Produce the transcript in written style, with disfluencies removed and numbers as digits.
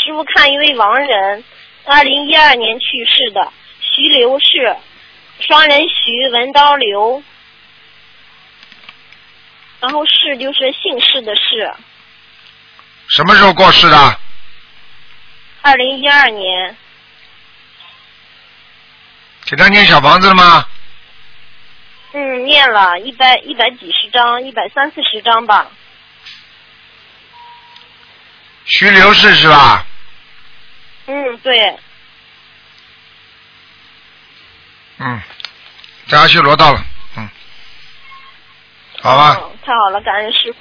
师傅看一位亡人，2012年去世的徐刘氏，双人徐，文刀刘，然后氏就是姓氏的氏。 什么时候过世的 ？2012年。 给他念小房子了吗？ 念了100几十张，130-140张吧。 徐刘氏是吧？ 对。 在阿修罗道了。好吧。 太好了，感恩师父。